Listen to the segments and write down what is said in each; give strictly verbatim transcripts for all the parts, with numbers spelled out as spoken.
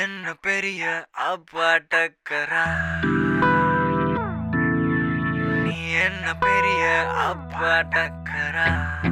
என்ன பெரிய அப்பாட்டக்கரா, நீ என்ன பெரிய அப்பாட்டக்கரா.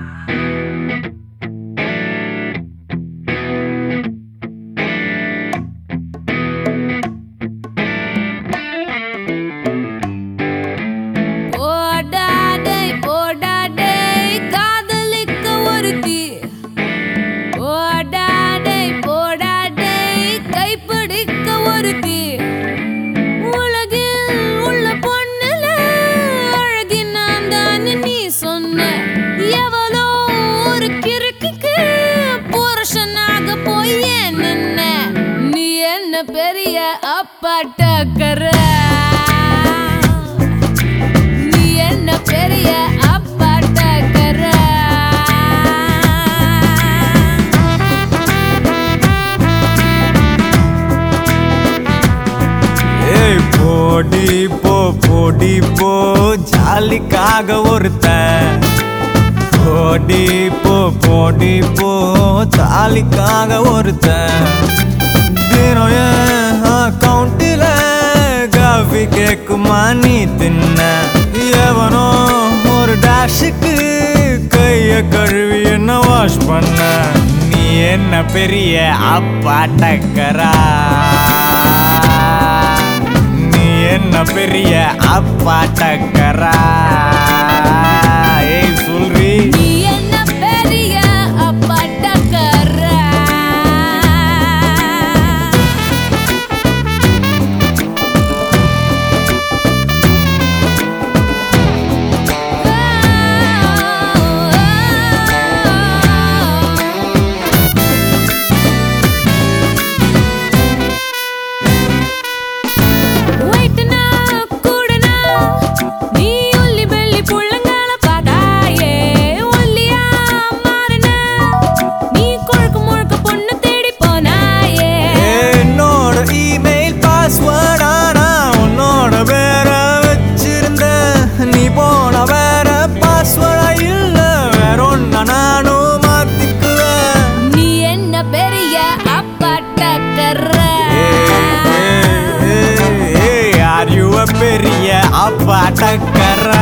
பெரிய அப்பாட்டக்கரா, நீ என்ன பெரிய அப்பாட்டக்கரா. ஏய் போடி போ போடி போ ஜாலிக்காக ஒருத்தன், போடி போ போடி போ ஜாலிக்காக ஒருத்தன். தினம் என் அக்கௌண்ட்டில் காஃபி கேக்குமா நீ தின்ன, எவனோ ஒரு டேஷுக்கு கைய கழுவி என்ன வாஷ் பண்ண. நீ என்ன பெரிய அப்பாட்டக்கரா, நீ என்ன பெரிய அப்பாட்டக்கரா. ஏய் சொல்றி நீ என்ன பெரிய அப்பாட்டக்கரா. பெரிய அப்பாட்டக்கரா,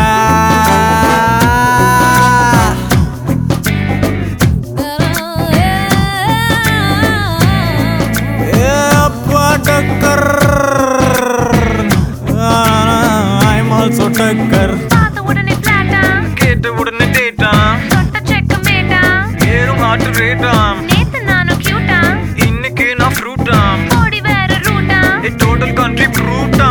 அப்பாட்டக்கர். I'm also டக்கர். பார்த்த உடனே பிளாட்டா, கேட்ட உடனே டேட்டா, தொட்ட செக்க மேட்டா, ஏறும் ஹார்ட் ரேட்டா. நேத்து நானும் கியூட்டா, இன்னைக்கு நான் ஃப்ரூட்டா, ஓடி வேற ரூட்டா, டோட்டல் கண்ட்ரி ஃப்ரூட்டா.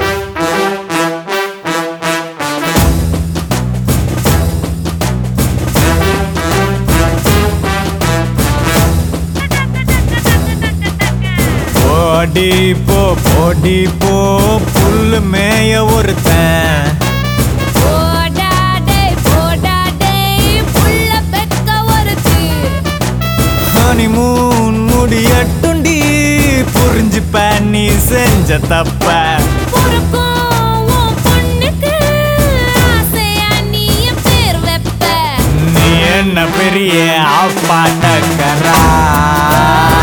போடி போ போடி போ புல்லு மேய ஒருத்தன், போடாடே போடாடே புள்ள பெக்க ஒருத்தி. ஹனிமூன் முடியட்டுண்டி புரிஞ்சுப்ப நீ செஞ்ச தப்ப. பொறுக்கும் உன் பொண்ணுக்கு ஆசையா நீ என் பேர் வைப்ப. நீ என்ன பெரிய அப்பாட்டக்கரா.